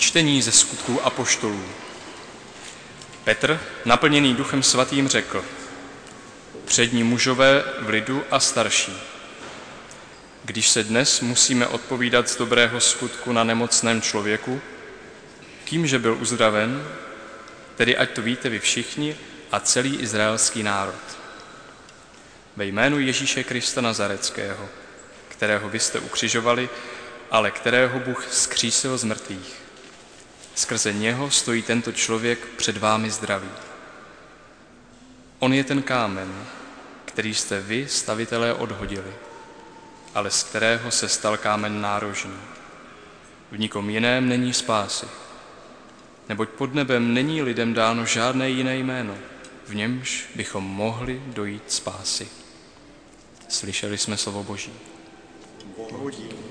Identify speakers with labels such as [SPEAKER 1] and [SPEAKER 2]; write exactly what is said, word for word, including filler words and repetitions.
[SPEAKER 1] Čtení ze Skutků apoštolů. Petr, naplněný Duchem svatým, řekl: Přední mužové v lidu a starší, když se dnes musíme odpovídat z dobrého skutku na nemocném člověku, kýmže byl uzdraven, tedy ať to víte vy všichni a celý izraelský národ. Ve jménu Ježíše Krista Nazareckého, kterého vy jste ukřižovali, ale kterého Bůh vzkřísil z mrtvých. Skrze něho stojí tento člověk před vámi zdravý. On je ten kámen, který jste vy, stavitelé, odhodili, ale z kterého se stal kámen nárožný. V nikom jiném není spásy, neboť pod nebem není lidem dáno žádné jiné jméno, v němž bychom mohli dojít spásy. Slyšeli jsme slovo Boží.
[SPEAKER 2] Bohu dík.